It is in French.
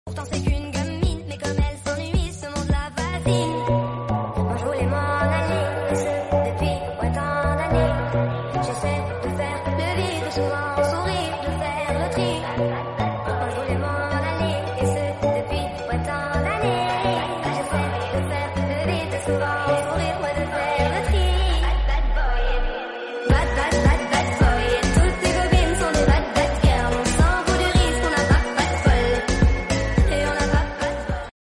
Pourtant c'est qu'une gamine, mais comme elle s'ennuie, ce monde la fascine. Moi je voulais m'en aller, et ce depuis autant d'années.